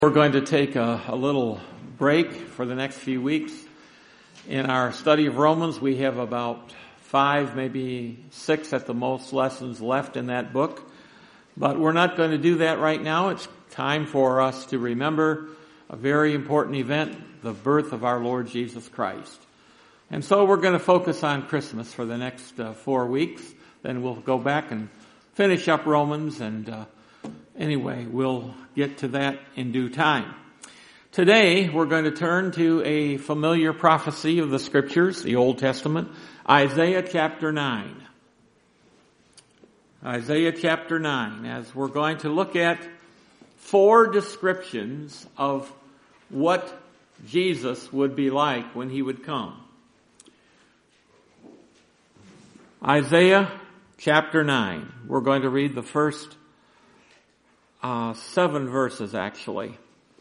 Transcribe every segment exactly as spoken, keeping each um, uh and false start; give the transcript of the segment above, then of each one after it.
We're going to take a, a little break for the next few weeks. In our study of Romans, we have about five, maybe six at the most lessons left in that book. But we're not going to do that right now. It's time for us to remember a very important event, the birth of our Lord Jesus Christ. And so we're going to focus on Christmas for the next uh, four weeks. Then we'll go back and finish up Romans, and uh, anyway, we'll get to that in due time. Today, we're going to turn to a familiar prophecy of the Scriptures, the Old Testament, Isaiah chapter nine. Isaiah chapter nine, as we're going to look at four descriptions of what Jesus would be like when he would come. Isaiah chapter nine. We're going to read the first uh, seven verses, actually.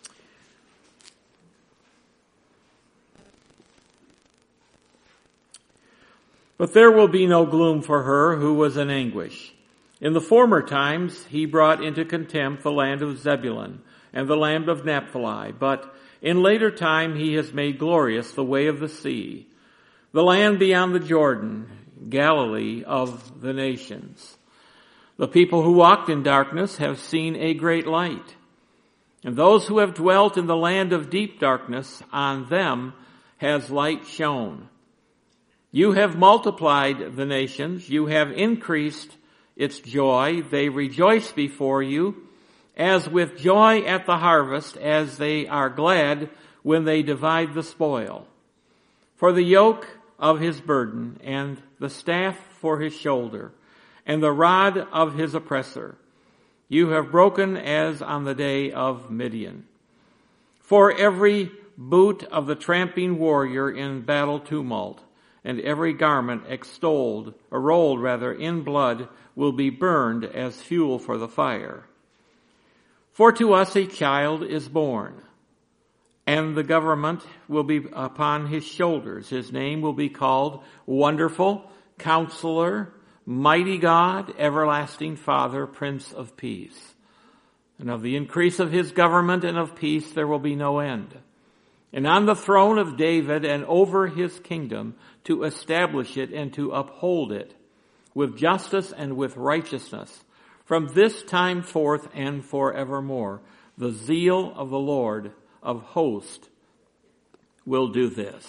But there will be no gloom for her who was in anguish. In the former times he brought into contempt the land of Zebulun and the land of Naphtali, but in later time he has made glorious the way of the sea, the land beyond the Jordan, Galilee of the nations. The people who walked in darkness have seen a great light. And those who have dwelt in the land of deep darkness, on them has light shone. You have multiplied the nations. You have increased its joy. They rejoice before you, as with joy at the harvest, as they are glad when they divide the spoil. For the yoke of his burden, and the staff for his shoulder, and the rod of his oppressor, you have broken as on the day of Midian. For every boot of the tramping warrior in battle tumult, and every garment extolled, or rolled rather, in blood, will be burned as fuel for the fire. For to us a child is born, and the government will be upon his shoulders. His name will be called Wonderful, Counselor, Mighty God, Everlasting Father, Prince of Peace. And of the increase of his government and of peace there will be no end. And on the throne of David and over his kingdom, to establish it and to uphold it with justice and with righteousness from this time forth and forevermore. The zeal of the Lord of hosts will do this.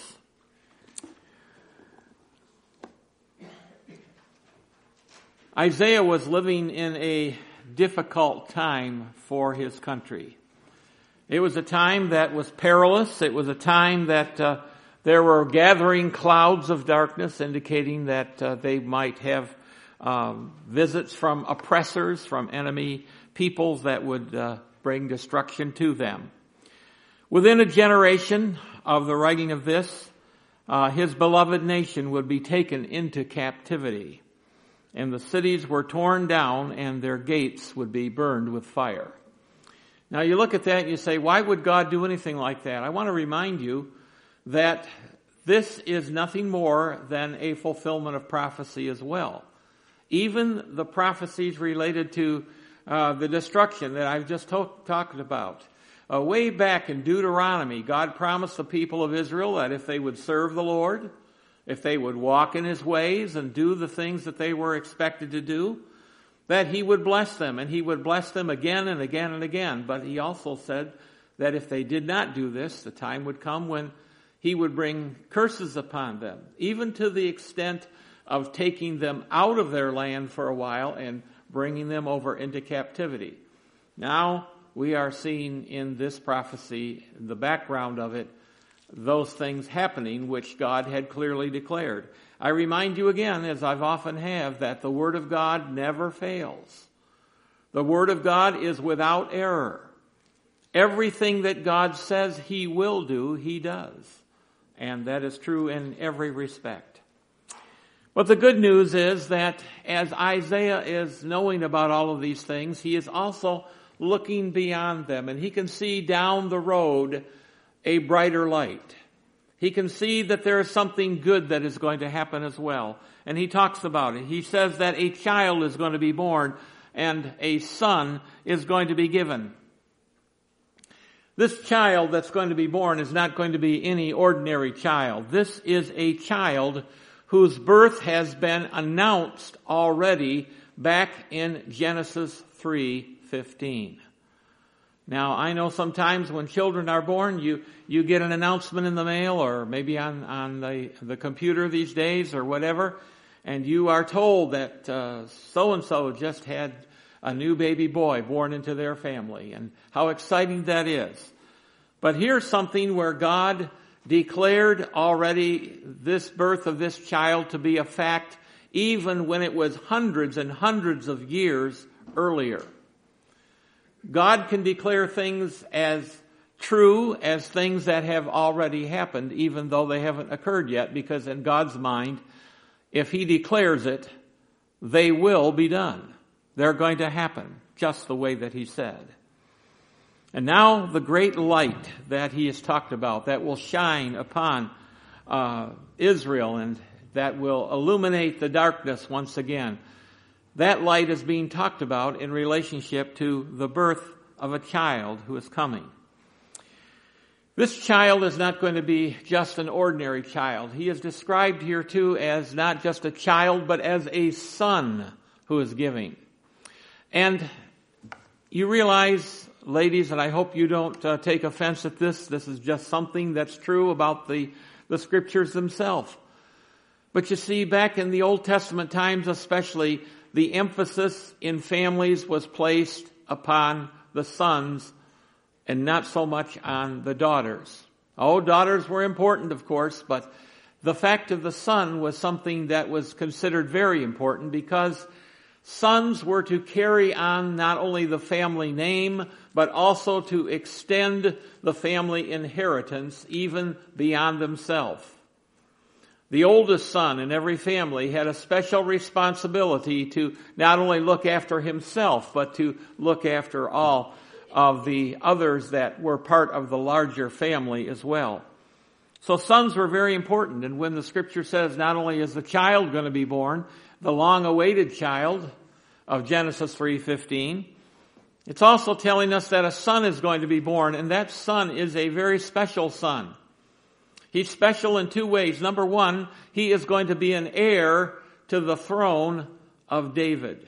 Isaiah was living in a difficult time for his country. It was a time that was perilous. It was a time that uh, there were gathering clouds of darkness indicating that uh, they might have um, visits from oppressors, from enemy peoples that would uh, bring destruction to them. Within a generation of the writing of this, uh, his beloved nation would be taken into captivity, and the cities were torn down and their gates would be burned with fire. Now you look at that and you say, why would God do anything like that? I want to remind you that this is nothing more than a fulfillment of prophecy as well. Even the prophecies related to uh, the destruction that I've just to- talked about. Uh, way back in Deuteronomy, God promised the people of Israel that if they would serve the Lord, if they would walk in his ways and do the things that they were expected to do, that he would bless them, and he would bless them again and again and again. But he also said that if they did not do this, the time would come when he would bring curses upon them, even to the extent of taking them out of their land for a while and bringing them over into captivity. Now we are seeing in this prophecy, the background of it, those things happening which God had clearly declared. I remind you again, as I've often have, that the Word of God never fails. The Word of God is without error. Everything that God says he will do, he does. And that is true in every respect. But the good news is that as Isaiah is knowing about all of these things, he is also looking beyond them, and he can see down the road a brighter light. He can see that there is something good that is going to happen as well. And he talks about it. He says that a child is going to be born and a son is going to be given. This child that's going to be born is not going to be any ordinary child. This is a child whose birth has been announced already back in Genesis three fifteen. Now, I know sometimes when children are born, you, you get an announcement in the mail or maybe on, on the, the computer these days or whatever, and you are told that uh, so-and-so just had a new baby boy born into their family, and how exciting that is. But here's something where God declared already this birth of this child to be a fact, even when it was hundreds and hundreds of years earlier. God can declare things as true as things that have already happened, even though they haven't occurred yet, because in God's mind, if He declares it, they will be done. They're going to happen just the way that He said. And now the great light that He has talked about that will shine upon uh, Israel and that will illuminate the darkness once again. That light is being talked about in relationship to the birth of a child who is coming. This child is not going to be just an ordinary child. He is described here too as not just a child, but as a son who is giving. And you realize, ladies, and I hope you don't uh, take offense at this, this is just something that's true about the, the scriptures themselves. But you see, back in the Old Testament times especially, the emphasis in families was placed upon the sons and not so much on the daughters. Oh, daughters were important, of course, but the fact of the son was something that was considered very important because sons were to carry on not only the family name, but also to extend the family inheritance even beyond themselves. The oldest son in every family had a special responsibility to not only look after himself, but to look after all of the others that were part of the larger family as well. So sons were very important. And when the scripture says not only is the child going to be born, the long-awaited child of Genesis three fifteen, it's also telling us that a son is going to be born, and that son is a very special son. He's special in two ways. Number one, he is going to be an heir to the throne of David.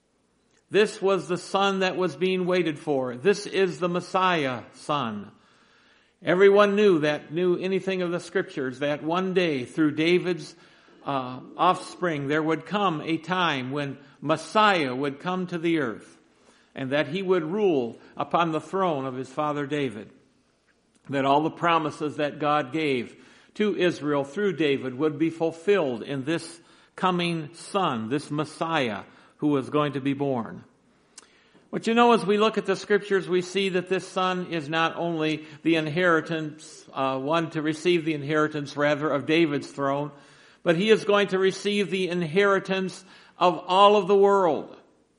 This was the son that was being waited for. This is the Messiah son. Everyone knew that, knew anything of the scriptures, that one day through David's uh, offspring there would come a time when Messiah would come to the earth and that he would rule upon the throne of his father David. That all the promises that God gave to Israel through David would be fulfilled in this coming son, this Messiah who was going to be born. But you know, as we look at the scriptures, we see that this son is not only the inheritance, uh, one to receive the inheritance rather of David's throne, but he is going to receive the inheritance of all of the world.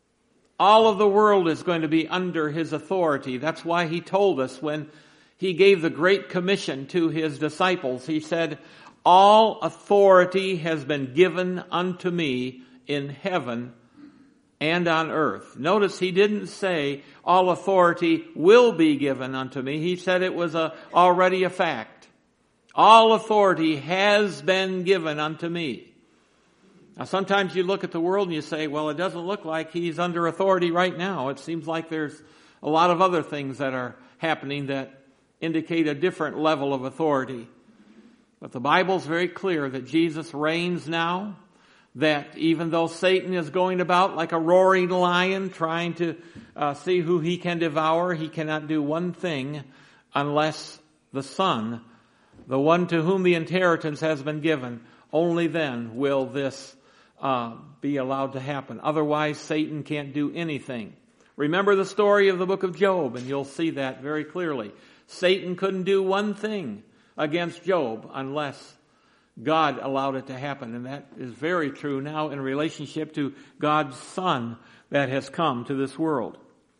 All of the world is going to be under his authority. That's why he told us when he gave the Great Commission to his disciples. He said, all authority has been given unto me in heaven and on earth. Notice he didn't say all authority will be given unto me. He said it was a, already a fact. All authority has been given unto me. Now sometimes you look at the world and you say, well, it doesn't look like he's under authority right now. It seems like there's a lot of other things that are happening that indicate a different level of authority. But the Bible's very clear that Jesus reigns now, that even though Satan is going about like a roaring lion trying to uh, see who he can devour, he cannot do one thing unless the Son, the one to whom the inheritance has been given, only then will this uh, be allowed to happen. Otherwise, Satan can't do anything. Remember the story of the book of Job, and you'll see that very clearly. Satan couldn't do one thing against Job unless God allowed it to happen. And that is very true now in relationship to God's Son that has come to this world.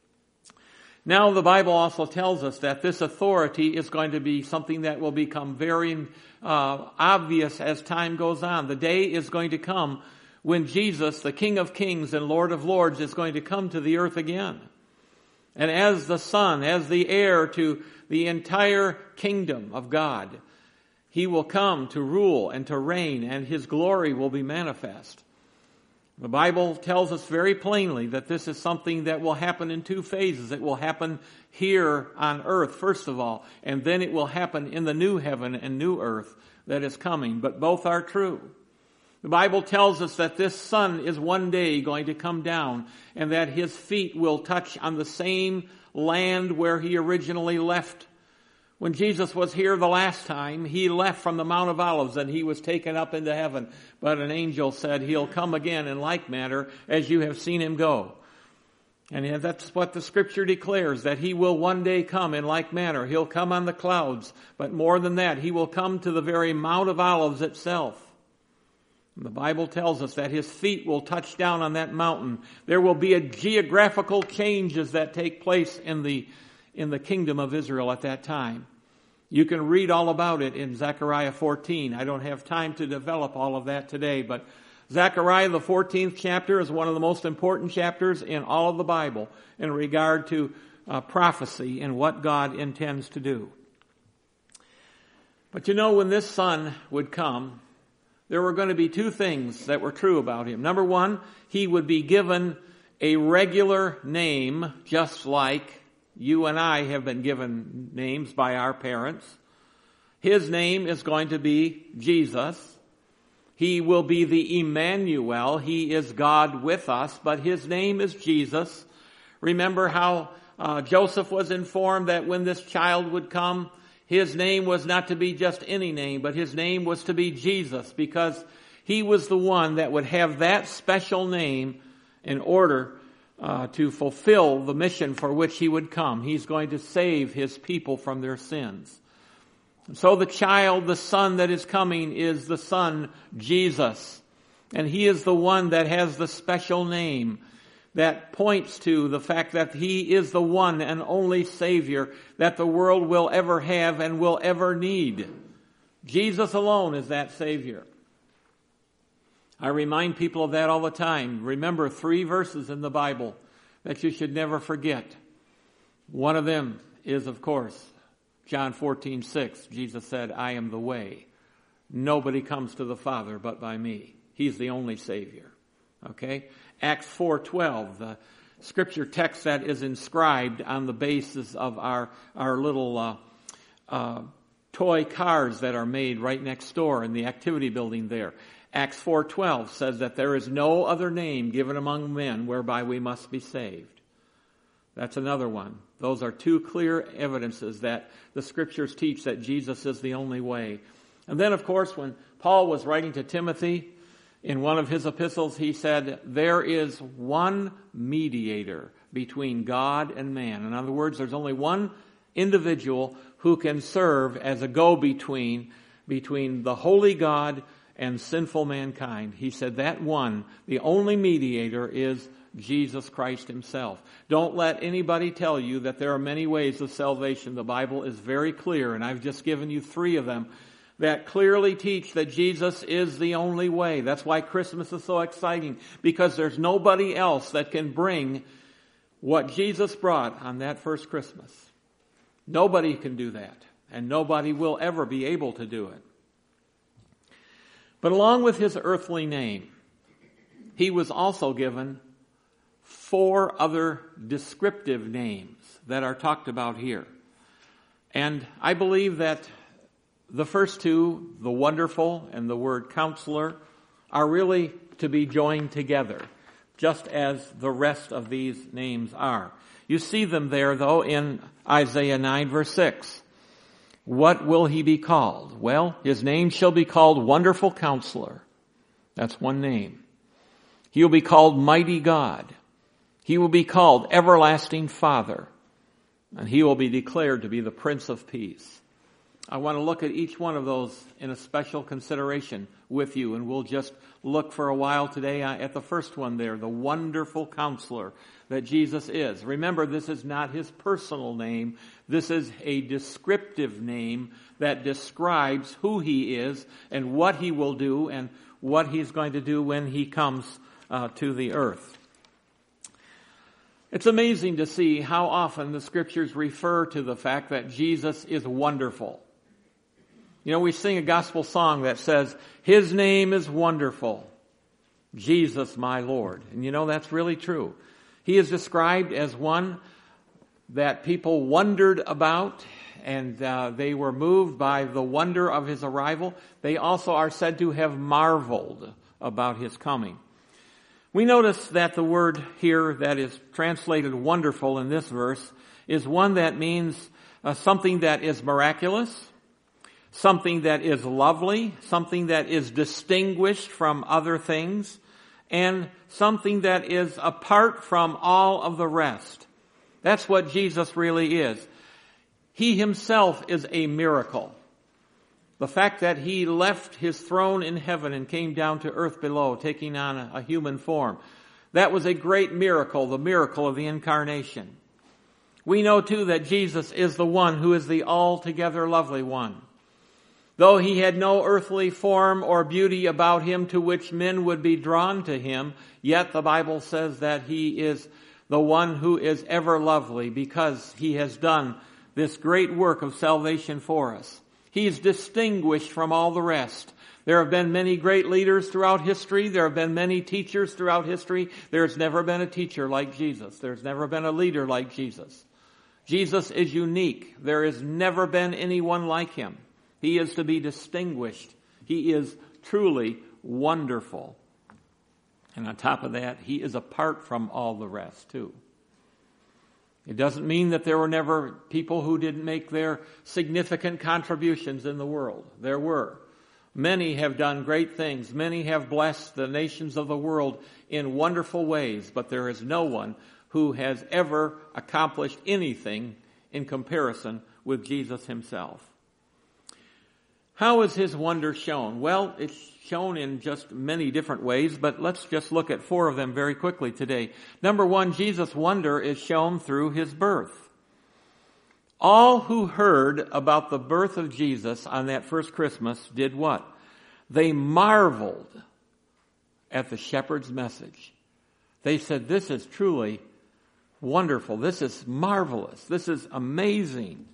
Now the Bible also tells us that this authority is going to be something that will become very uh, obvious as time goes on. The day is going to come when Jesus, the King of Kings and Lord of Lords, is going to come to the earth again. And as the son, as the heir to the entire kingdom of God. He will come to rule and to reign, and his glory will be manifest. The Bible tells us very plainly that this is something that will happen in two phases. It will happen here on earth, first of all, and then it will happen in the new heaven and new earth that is coming. But both are true. The Bible tells us that this Son is one day going to come down, and that his feet will touch on the same land where he originally left. When Jesus was here the last time, he left from the Mount of Olives and he was taken up into heaven. But an angel said, he'll come again in like manner as you have seen him go. And that's what the Scripture declares, that he will one day come in like manner. He'll come on the clouds. But more than that, he will come to the very Mount of Olives itself. The Bible tells us that his feet will touch down on that mountain. There will be a geographical changes that take place in the in the kingdom of Israel at that time. You can read all about it in Zechariah fourteen. I don't have time to develop all of that today, but Zechariah, the fourteenth chapter, is one of the most important chapters in all of the Bible in regard to uh, prophecy and what God intends to do. But you know, when this Son would come, there were going to be two things that were true about him. Number one, he would be given a regular name, just like you and I have been given names by our parents. His name is going to be Jesus. He will be the Emmanuel. He is God with us, but his name is Jesus. Remember how uh, Joseph was informed that when this child would come, his name was not to be just any name, but his name was to be Jesus, because he was the one that would have that special name in order uh, to fulfill the mission for which he would come. He's going to save his people from their sins. So the child, the Son that is coming, is the Son, Jesus. And he is the one that has the special name that points to the fact that he is the one and only Savior that the world will ever have and will ever need. Jesus alone is that Savior. I remind people of that all the time. Remember three verses in the Bible that you should never forget. One of them is, of course, John fourteen six. Jesus said, I am the way. Nobody comes to the Father but by me. He's the only Savior. Okay? Acts four twelve, the scripture text that is inscribed on the basis of our, our little uh, uh, toy cars that are made right next door in the activity building there. Acts four twelve says that there is no other name given among men whereby we must be saved. That's another one. Those are two clear evidences that the scriptures teach that Jesus is the only way. And then, of course, when Paul was writing to Timothy, in one of his epistles, he said, there is one mediator between God and man. In other words, there's only one individual who can serve as a go-between between the holy God and sinful mankind. He said that one, the only mediator, is Jesus Christ himself. Don't let anybody tell you that there are many ways of salvation. The Bible is very clear, and I've just given you three of them that clearly teach that Jesus is the only way. That's why Christmas is so exciting, because there's nobody else that can bring what Jesus brought on that first Christmas. Nobody can do that, and nobody will ever be able to do it. But along with his earthly name, he was also given four other descriptive names that are talked about here. And I believe that the first two, the Wonderful and the word Counselor, are really to be joined together, just as the rest of these names are. You see them there, though, in Isaiah nine, verse six. What will he be called? Well, his name shall be called Wonderful Counselor. That's one name. He will be called Mighty God. He will be called Everlasting Father. And he will be declared to be the Prince of Peace. I want to look at each one of those in a special consideration with you, and we'll just look for a while today at the first one there, the Wonderful Counselor that Jesus is. Remember, this is not his personal name. This is a descriptive name that describes who he is and what he will do and what he's going to do when he comes uh, to the earth. It's amazing to see how often the scriptures refer to the fact that Jesus is wonderful. You know, we sing a gospel song that says, His name is wonderful, Jesus my Lord. And you know, that's really true. He is described as one that people wondered about, and uh, they were moved by the wonder of His arrival. They also are said to have marveled about His coming. We notice that the word here that is translated wonderful in this verse is one that means uh, something that is miraculous, something that is lovely, something that is distinguished from other things, and something that is apart from all of the rest. That's what Jesus really is. He Himself is a miracle. The fact that He left His throne in heaven and came down to earth below, taking on a, a human form, that was a great miracle, the miracle of the incarnation. We know too that Jesus is the one who is the altogether lovely one. Though He had no earthly form or beauty about Him to which men would be drawn to Him, yet the Bible says that He is the one who is ever lovely because He has done this great work of salvation for us. He's distinguished from all the rest. There have been many great leaders throughout history. There have been many teachers throughout history. There's never been a teacher like Jesus. There's never been a leader like Jesus. Jesus is unique. There has never been anyone like Him. He is to be distinguished. He is truly wonderful. And on top of that, He is apart from all the rest too. It doesn't mean that there were never people who didn't make their significant contributions in the world. There were. Many have done great things. Many have blessed the nations of the world in wonderful ways, but there is no one who has ever accomplished anything in comparison with Jesus Himself. How is His wonder shown? Well, it's shown in just many different ways, but let's just look at four of them very quickly today. Number one, Jesus' wonder is shown through His birth. All who heard about the birth of Jesus on that first Christmas did what? They marveled at the shepherd's message. They said, this is truly wonderful. This is marvelous. This is amazing.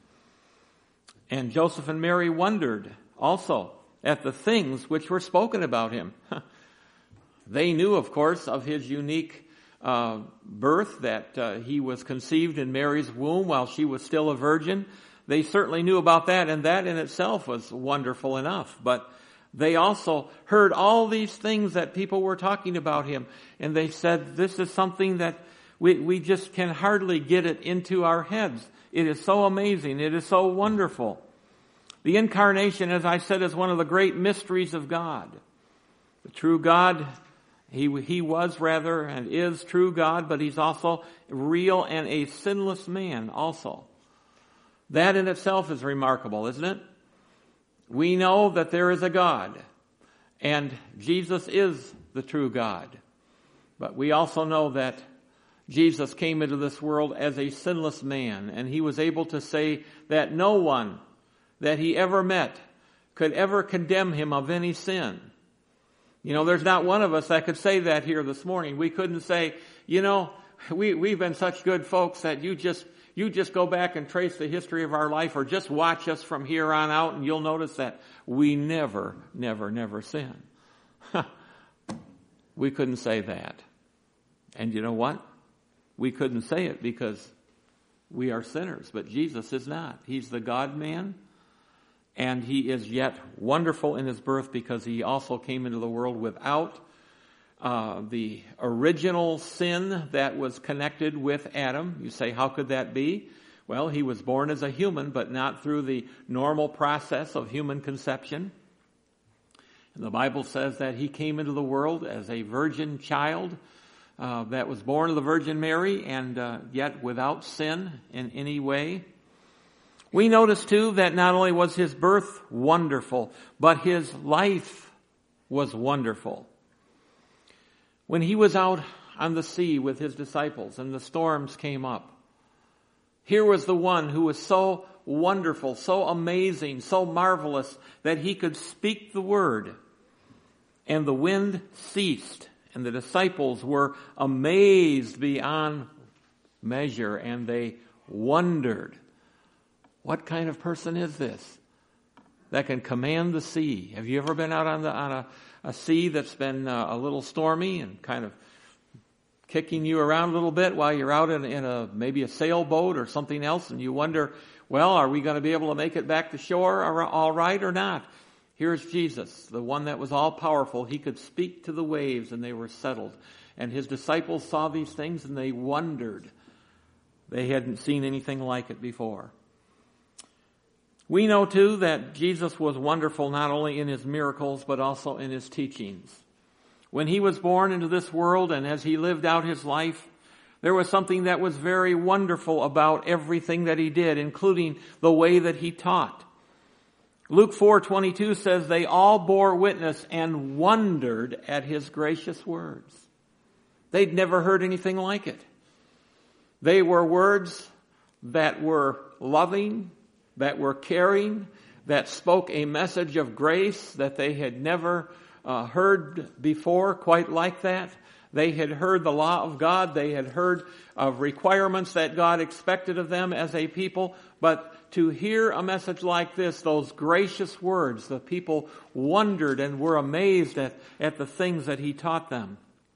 And Joseph and Mary wondered also at the things which were spoken about Him. They knew, of course, of His unique uh, birth, that uh, He was conceived in Mary's womb while she was still a virgin. They certainly knew about that, and that in itself was wonderful enough. But they also heard all these things that people were talking about Him, and they said, this is something that we, we just can hardly get it into our heads. It is so amazing. It is so wonderful. The incarnation, as I said, is one of the great mysteries of God. The true God, He, he was rather and is true God, but He's also real and a sinless man also. That in itself is remarkable, isn't it? We know that there is a God, and Jesus is the true God. But we also know that Jesus came into this world as a sinless man, and He was able to say that no one that He ever met could ever condemn Him of any sin. You know, there's not one of us that could say that here this morning. We couldn't say, you know, we, we've been such good folks that you just, you just go back and trace the history of our life, or just watch us from here on out, and you'll notice that we never, never, never sin. We couldn't say that. And you know what? We couldn't say it because we are sinners, but Jesus is not. He's the God-man. And He is yet wonderful in His birth because He also came into the world without uh, the original sin that was connected with Adam. You say, how could that be? Well, He was born as a human, but not through the normal process of human conception. And the Bible says that He came into the world as a virgin child uh, that was born of the Virgin Mary, and uh, yet without sin in any way. We notice too that not only was His birth wonderful, but His life was wonderful. When He was out on the sea with His disciples and the storms came up, here was the one who was so wonderful, so amazing, so marvelous that He could speak the word, and the wind ceased, and the disciples were amazed beyond measure, and they wondered, what kind of person is this that can command the sea? Have you ever been out on the on a, a sea that's been uh, a little stormy and kind of kicking you around a little bit while you're out in, in a maybe a sailboat or something else, and you wonder, well, are we going to be able to make it back to shore all right or not? Here's Jesus, the one that was all powerful. He could speak to the waves and they were settled. And his disciples saw these things and they wondered. They hadn't seen anything like it before. We know too that Jesus was wonderful not only in his miracles but also in his teachings. When he was born into this world and as he lived out his life, there was something that was very wonderful about everything that he did, including the way that he taught. Luke four twenty-two says, they all bore witness and wondered at his gracious words. They'd never heard anything like it. They were words that were loving, that were caring, that spoke a message of grace that they had never uh, heard before quite like that. They had heard the law of God. They had heard of requirements that God expected of them as a people. But to hear a message like this, those gracious words, the people wondered and were amazed at, at the things that he taught them.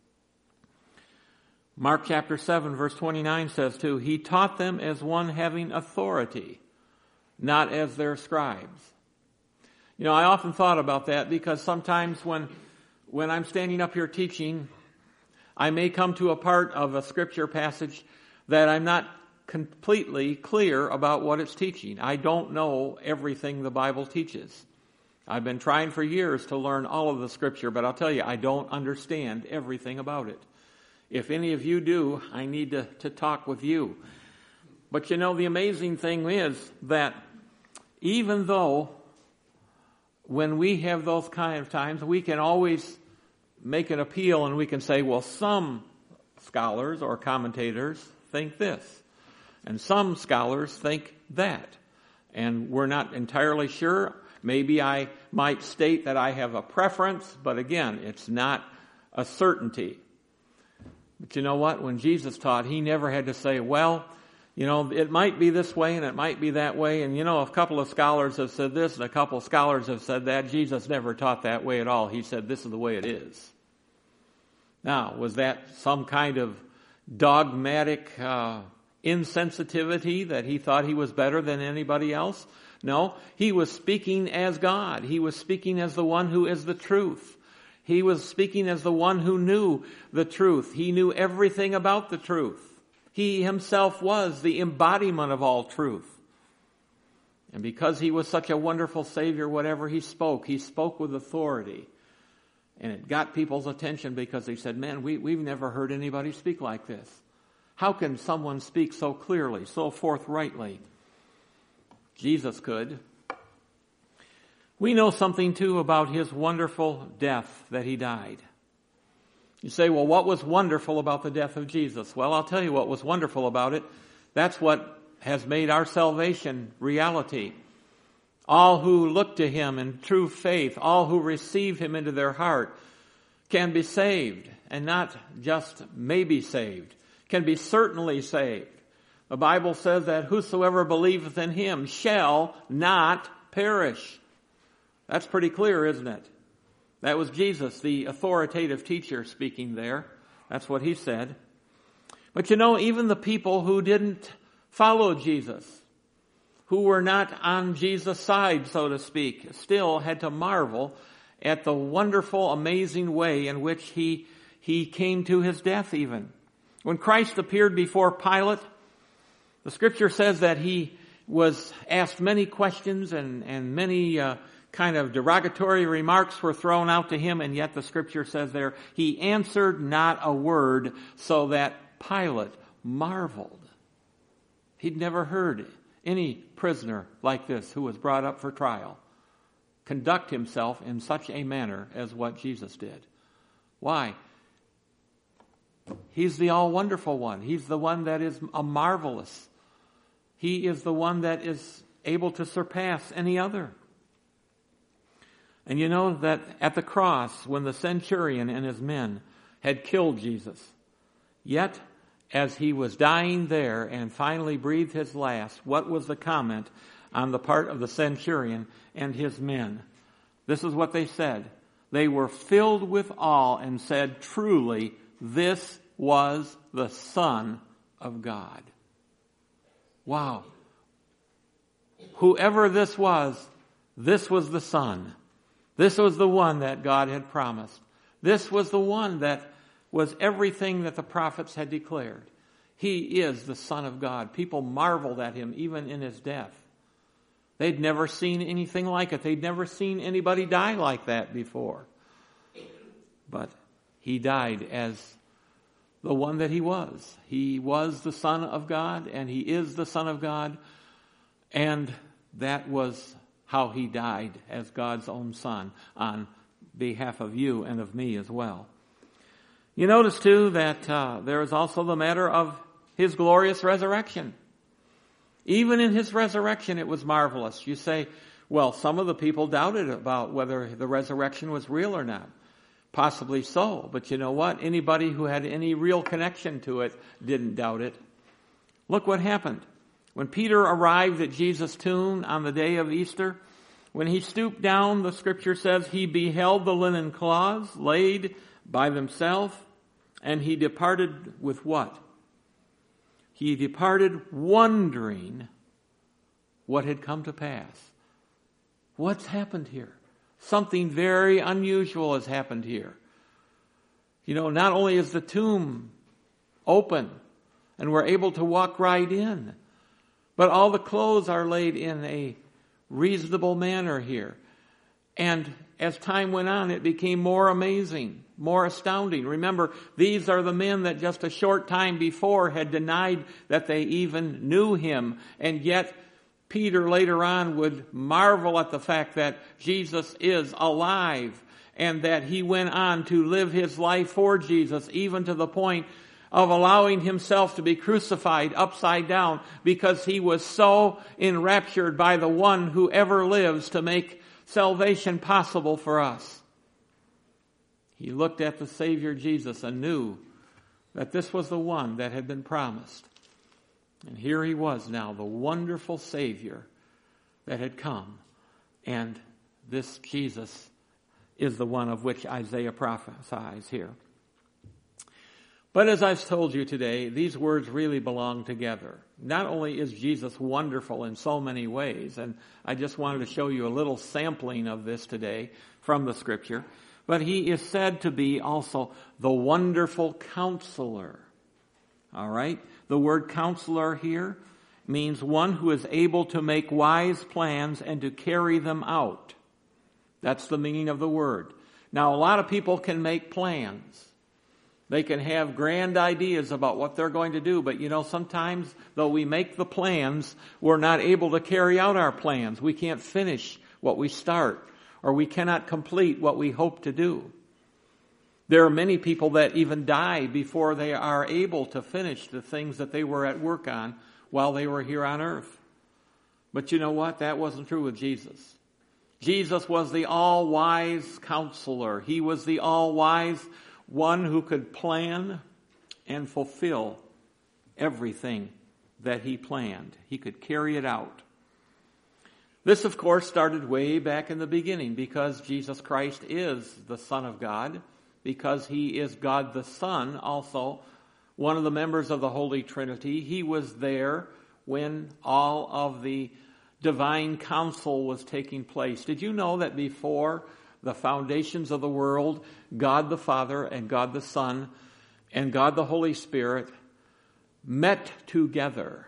Mark chapter seven verse twenty-nine says too, he taught them as one having authority, not as their scribes. You know, I often thought about that because sometimes when, when I'm standing up here teaching, I may come to a part of a scripture passage that I'm not completely clear about what it's teaching. I don't know everything the Bible teaches. I've been trying for years to learn all of the scripture, but I'll tell you, I don't understand everything about it. If any of you do, I need to, to talk with you. But you know, the amazing thing is that even though when we have those kind of times, we can always make an appeal and we can say, well, some scholars or commentators think this, and some scholars think that. And we're not entirely sure. Maybe I might state that I have a preference, but again, it's not a certainty. But you know what? When Jesus taught, he never had to say, well, you know, it might be this way and it might be that way. And you know, a couple of scholars have said this and a couple of scholars have said that. Jesus never taught that way at all. He said, this is the way it is. Now, was that some kind of dogmatic uh, insensitivity that he thought he was better than anybody else? No, he was speaking as God. He was speaking as the one who is the truth. He was speaking as the one who knew the truth. He knew everything about the truth. He himself was the embodiment of all truth. And because he was such a wonderful Savior, whatever he spoke, he spoke with authority. And it got people's attention because they said, man, we, we've never heard anybody speak like this. How can someone speak so clearly, so forthrightly? Jesus could. We know something too about his wonderful death that he died. You say, well, what was wonderful about the death of Jesus? Well, I'll tell you what was wonderful about it. That's what has made our salvation reality. All who look to him in true faith, all who receive him into their heart, can be saved, and not just maybe saved, can be certainly saved. The Bible says that whosoever believeth in him shall not perish. That's pretty clear, isn't it? That was Jesus, the authoritative teacher, speaking there. That's what he said. But you know, even the people who didn't follow Jesus, who were not on Jesus' side, so to speak, still had to marvel at the wonderful, amazing way in which he, he came to his death even. When Christ appeared before Pilate, the scripture says that he was asked many questions and, and many uh, kind of derogatory remarks were thrown out to him, and yet the scripture says there, he answered not a word, so that Pilate marveled. He'd never heard any prisoner like this who was brought up for trial conduct himself in such a manner as what Jesus did. Why? He's the all-wonderful one. He's the one that is a marvelous. He is the one that is able to surpass any other. And you know that at the cross, when the centurion and his men had killed Jesus, yet as he was dying there and finally breathed his last, what was the comment on the part of the centurion and his men? This is what they said. They were filled with awe and said, truly, this was the Son of God. Wow. Whoever this was, this was the Son. This was the one that God had promised. This was the one that was everything that the prophets had declared. He is the Son of God. People marveled at him even in his death. They'd never seen anything like it. They'd never seen anybody die like that before. But he died as the one that he was. He was the Son of God, and he is the Son of God. And that was how he died as God's own Son on behalf of you and of me as well. You notice too that uh, there is also the matter of his glorious resurrection. Even in his resurrection, it was marvelous. You say, well, some of the people doubted about whether the resurrection was real or not. Possibly so. But you know what? Anybody who had any real connection to it didn't doubt it. Look what happened. When Peter arrived at Jesus' tomb on the day of Easter, when he stooped down, the scripture says, he beheld the linen cloths laid by themselves, and he departed with what? He departed wondering what had come to pass. What's happened here? Something very unusual has happened here. You know, not only is the tomb open and we're able to walk right in, but all the clothes are laid in a reasonable manner here. And as time went on, it became more amazing, more astounding. Remember, these are the men that just a short time before had denied that they even knew him. And yet, Peter later on would marvel at the fact that Jesus is alive and that he went on to live his life for Jesus, even to the point of allowing himself to be crucified upside down because he was so enraptured by the one who ever lives to make salvation possible for us. He looked at the Savior Jesus and knew that this was the one that had been promised. And here he was now, the wonderful Savior that had come. And this Jesus is the one of which Isaiah prophesies here. But as I've told you today, these words really belong together. Not only is Jesus wonderful in so many ways, and I just wanted to show you a little sampling of this today from the scripture, but he is said to be also the wonderful counselor. All right? The word counselor here means one who is able to make wise plans and to carry them out. That's the meaning of the word. Now, a lot of people can make plans. They can have grand ideas about what they're going to do, but you know, sometimes though we make the plans, we're not able to carry out our plans. We can't finish what we start, or we cannot complete what we hope to do. There are many people that even die before they are able to finish the things that they were at work on while they were here on earth. But you know what? That wasn't true with Jesus. Jesus was the all-wise counselor. He was the all-wise one who could plan and fulfill everything that he planned. He could carry it out. This, of course, started way back in the beginning because Jesus Christ is the Son of God, because he is God the Son, also one of the members of the Holy Trinity. He was there when all of the divine counsel was taking place. Did you know that before the foundations of the world, God the Father and God the Son and God the Holy Spirit met together,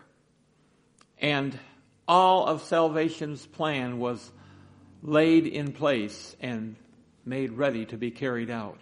and all of salvation's plan was laid in place and made ready to be carried out?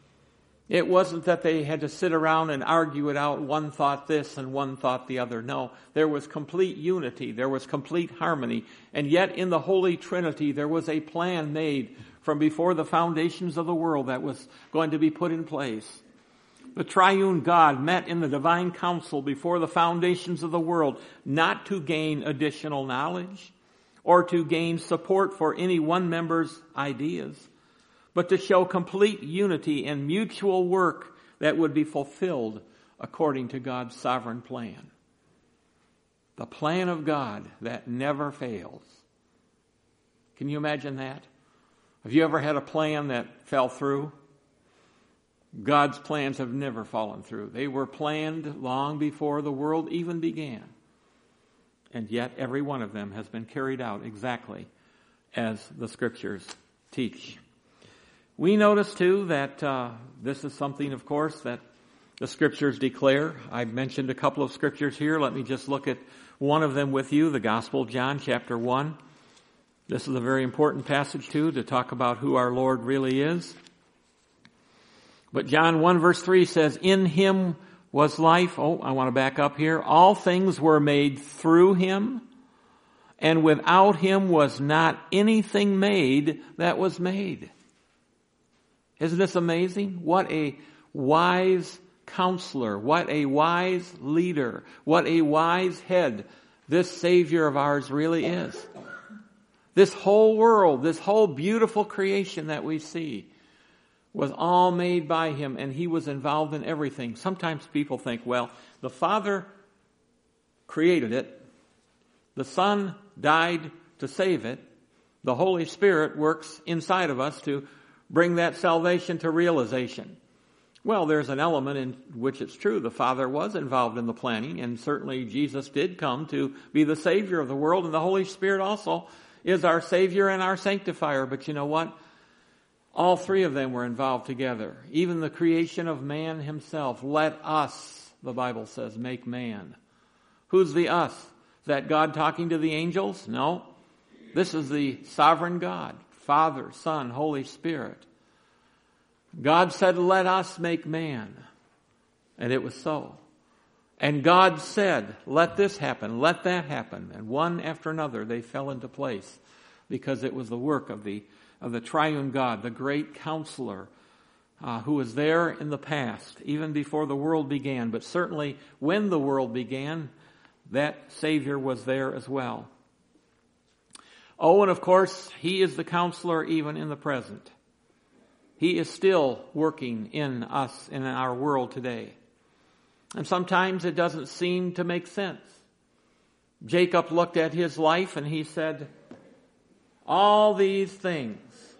It wasn't that they had to sit around and argue it out. One thought this and one thought the other. No, there was complete unity. There was complete harmony. And yet in the Holy Trinity, there was a plan made from before the foundations of the world that was going to be put in place. The triune God met in the divine council before the foundations of the world, not to gain additional knowledge or to gain support for any one member's ideas, but to show complete unity and mutual work that would be fulfilled according to God's sovereign plan. The plan of God that never fails. Can you imagine that? Have you ever had a plan that fell through? God's plans have never fallen through. They were planned long before the world even began. And yet every one of them has been carried out exactly as the Scriptures teach. We notice too that uh, this is something, of course, that the Scriptures declare. I've mentioned a couple of Scriptures here. Let me just look at one of them with you, the Gospel of John, chapter one. This is a very important passage too, to talk about who our Lord really is. But John one verse three says, in him was life. Oh, I want to back up here. All things were made through him, and without him was not anything made that was made. Isn't this amazing? What a wise counselor, what a wise leader, what a wise head this Savior of ours really is. This whole world, this whole beautiful creation that we see was all made by him, and he was involved in everything. Sometimes people think, well, the Father created it, the Son died to save it, the Holy Spirit works inside of us to bring that salvation to realization. Well, there's an element in which it's true. The Father was involved in the planning, and certainly Jesus did come to be the Savior of the world, and the Holy Spirit also is our Savior and our Sanctifier. But you know what? All three of them were involved together. Even the creation of man himself. Let us, the Bible says, make man. Who's the us? Is that God talking to the angels? No. This is the sovereign God. Father, Son, Holy Spirit. God said, let us make man. And it was so. And God said, let this happen, let that happen. And one after another they fell into place, because it was the work of the of the triune God, the great counselor, uh, who was there in the past, even before the world began. But certainly when the world began, that Savior was there as well. Oh, and of course, he is the counselor even in the present. He is still working in us, in our world today. And sometimes it doesn't seem to make sense. Jacob looked at his life and he said, all these things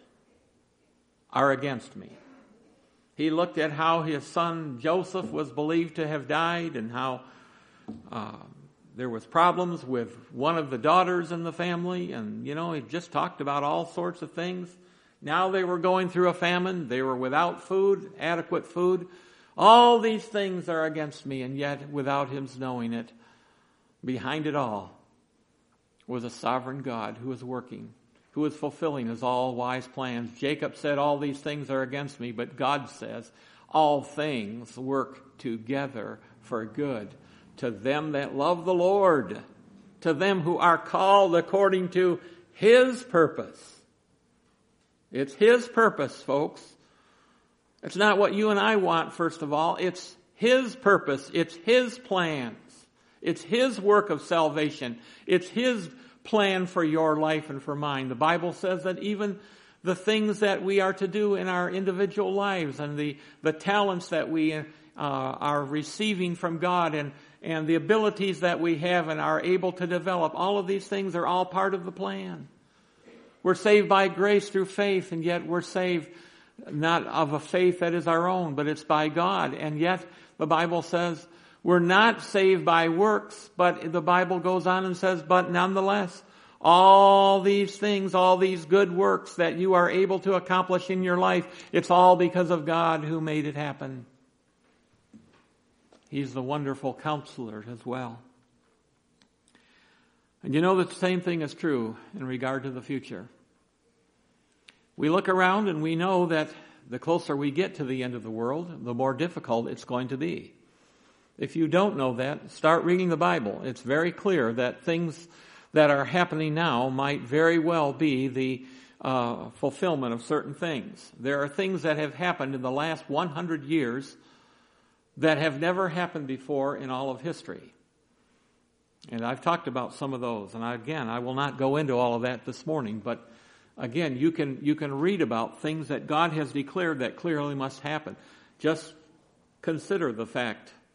are against me. He looked at how his son Joseph was believed to have died, and how uh, there was problems with one of the daughters in the family, and you know, he just talked about all sorts of things. Now they were going through a famine. They were without food, adequate food. All these things are against me, and yet without him knowing it, behind it all was a sovereign God who was working, who was fulfilling his all-wise plans. Jacob said, all these things are against me, but God says, all things work together for good to them that love the Lord, to them who are called according to his purpose. It's his purpose, folks. It's not what you and I want, first of all. It's his purpose. It's his plans. It's his work of salvation. It's his plan for your life and for mine. The Bible says that even the things that we are to do in our individual lives, and the, the talents that we uh, are receiving from God, and, and the abilities that we have and are able to develop, all of these things are all part of the plan. We're saved by grace through faith, and yet we're saved not of a faith that is our own, but it's by God. And yet the Bible says we're not saved by works, but the Bible goes on and says, but nonetheless, all these things, all these good works that you are able to accomplish in your life, it's all because of God who made it happen. He's the wonderful counselor as well. And you know the same thing is true in regard to the future. We look around and we know that the closer we get to the end of the world, the more difficult it's going to be. If you don't know that, start reading the Bible. It's very clear that things that are happening now might very well be the uh, fulfillment of certain things. There are things that have happened in the last one hundred years that have never happened before in all of history. And I've talked about some of those. And I, again, I will not go into all of that this morning, but again, you can you can read about things that God has declared that clearly must happen. Just consider the fact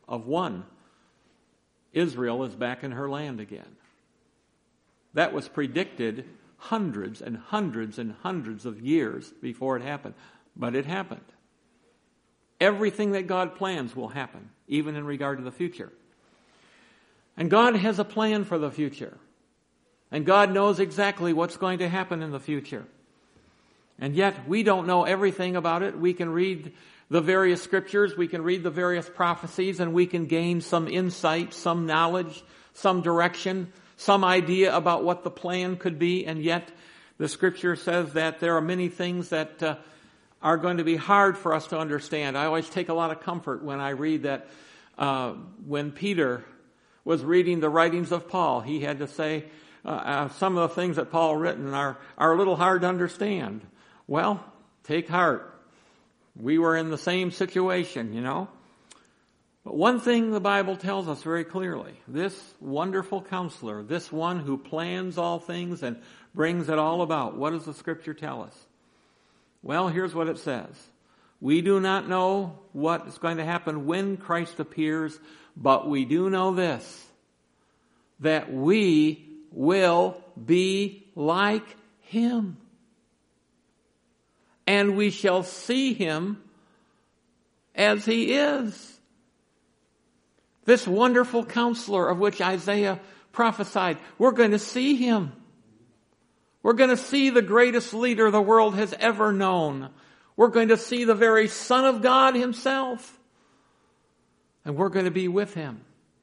of one, Israel is back in her land again. That was predicted hundreds and hundreds and hundreds of years before it happened. But it happened. Everything that God plans will happen, even in regard to the future. And God has a plan for the future. And God knows exactly what's going to happen in the future. And yet, we don't know everything about it. We can read the various scriptures, we can read the various prophecies, and we can gain some insight, some knowledge, some direction, some idea about what the plan could be. And yet, the scripture says that there are many things that uh, are going to be hard for us to understand. I always take a lot of comfort when I read that uh, when Peter was reading the writings of Paul, he had to say, uh, uh, some of the things that Paul written are, are a little hard to understand. Well, take heart. We were in the same situation, you know. But one thing the Bible tells us very clearly, this wonderful counselor, this one who plans all things and brings it all about, what does the scripture tell us? Well, here's what it says. We do not know what is going to happen when Christ appears, but we do know this, that we will be like him. And we shall see him as he is. This wonderful counselor of which Isaiah prophesied, we're going to see him. We're going to see the greatest leader the world has ever known. We're going to see the very Son of God himself. And we're going to be with him.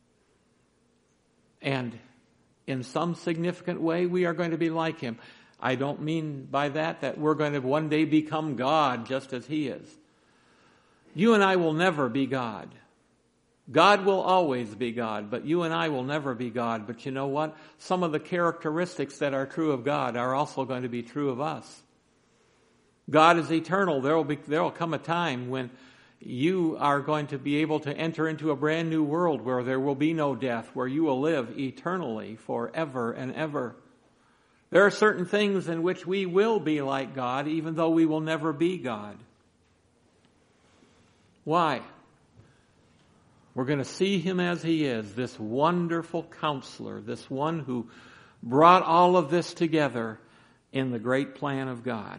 And in some significant way, we are going to be like him. I don't mean by that that we're going to one day become God just as he is. You and I will never be God. God will always be God, but you and I will never be God. But you know what? Some of the characteristics that are true of God are also going to be true of us. God is eternal. There will be, there will come a time when you are going to be able to enter into a brand new world where there will be no death, where you will live eternally forever and ever. There are certain things in which we will be like God, even though we will never be God. Why? We're going to see him as he is, this wonderful counselor, this one who brought all of this together in the great plan of God.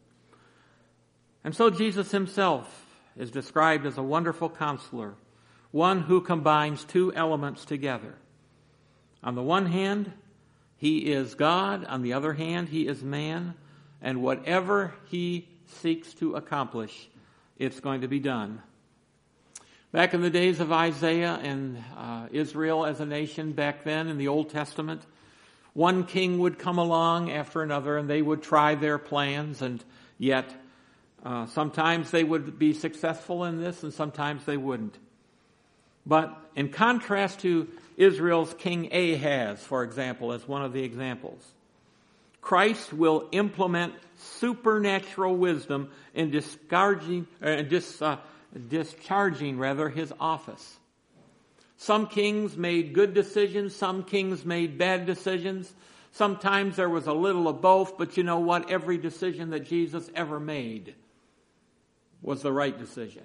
And so Jesus himself is described as a wonderful counselor, one who combines two elements together. On the one hand, he is God. On the other hand, he is man. And whatever he seeks to accomplish, it's going to be done. Back in the days of Isaiah and uh, Israel as a nation back then in the Old Testament, one king would come along after another and they would try their plans, and yet uh, sometimes they would be successful in this and sometimes they wouldn't. But in contrast to Israel's King Ahaz, for example, as one of the examples, Christ will implement supernatural wisdom in discarding, uh, dis, uh, discharging rather his office. Some kings made good decisions, some kings made bad decisions. Sometimes there was a little of both, but you know what? Every decision that Jesus ever made was the right decision.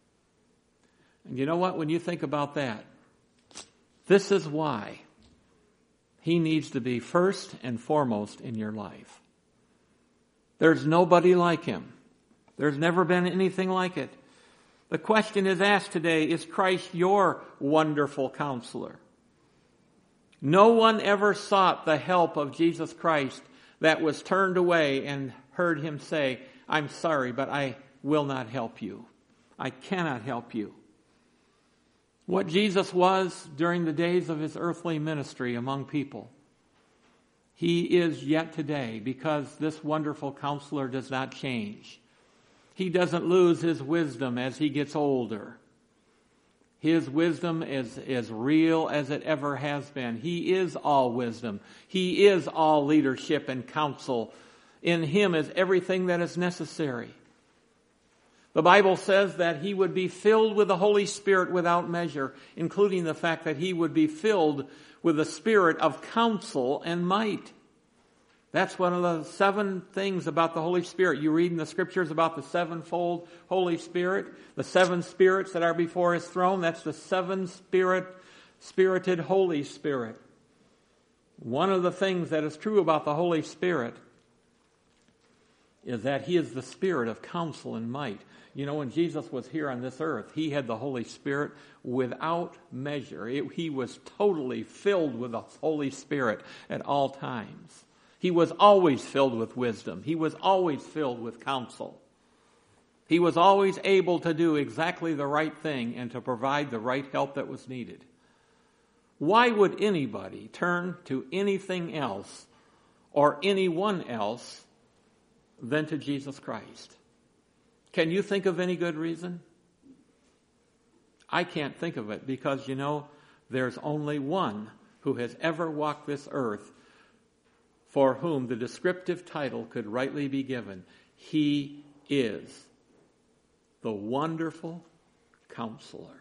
And you know what? When you think about that, this is why he needs to be first and foremost in your life. There's nobody like him. There's never been anything like it. The question is asked today, is Christ your wonderful counselor? No one ever sought the help of Jesus Christ that was turned away and heard him say, I'm sorry, but I will not help you. I cannot help you. What Jesus was during the days of his earthly ministry among people, he is yet today, because this wonderful counselor does not change. He doesn't lose his wisdom as he gets older. His wisdom is as real as it ever has been. He is all wisdom. He is all leadership and counsel. In him is everything that is necessary. The Bible says that he would be filled with the Holy Spirit without measure, including the fact that he would be filled with the spirit of counsel and might. That's one of the seven things about the Holy Spirit. You read in the scriptures about the sevenfold Holy Spirit, the seven spirits that are before his throne. That's the seven spirit, spirited Holy Spirit. One of the things that is true about the Holy Spirit is that he is the Spirit of counsel and might. You know, when Jesus was here on this earth, he had the Holy Spirit without measure. It, he was totally filled with the Holy Spirit at all times. He was always filled with wisdom. He was always filled with counsel. He was always able to do exactly the right thing and to provide the right help that was needed. Why would anybody turn to anything else or anyone else than to Jesus Christ? Can you think of any good reason? I can't think of it because, you know, there's only one who has ever walked this earth for whom the descriptive title could rightly be given. He is the Wonderful Counselor.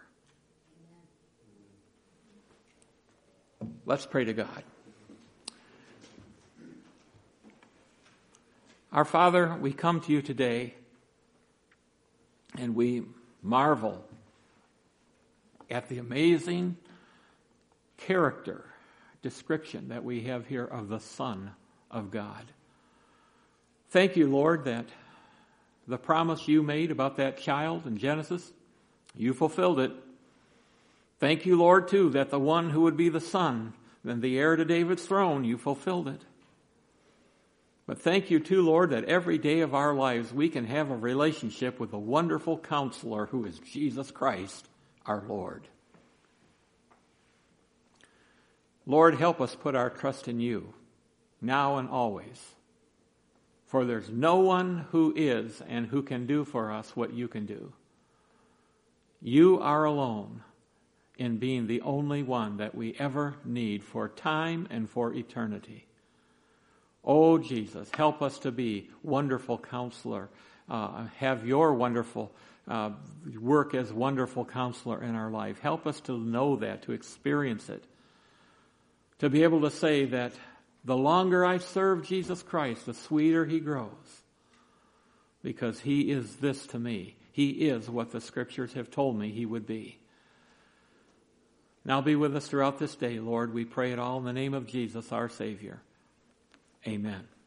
Let's pray to God. Our Father, we come to you today and we marvel at the amazing character description that we have here of the Son of God. Thank you, Lord, that the promise you made about that child in Genesis, you fulfilled it. Thank you, Lord, too, that the one who would be the Son and the heir to David's throne, you fulfilled it. But thank you, too, Lord, that every day of our lives we can have a relationship with the wonderful Counselor who is Jesus Christ, our Lord. Lord, help us put our trust in you, now and always. For there's no one who is and who can do for us what you can do. You are alone in being the only one that we ever need for time and for eternity. Oh, Jesus, help us to be wonderful Counselor. Uh, have your wonderful uh, work as wonderful Counselor in our life. Help us to know that, to experience it. To be able to say that the longer I serve Jesus Christ, the sweeter he grows. Because he is this to me. He is what the Scriptures have told me he would be. Now be with us throughout this day, Lord. We pray it all in the name of Jesus, our Savior. Amen.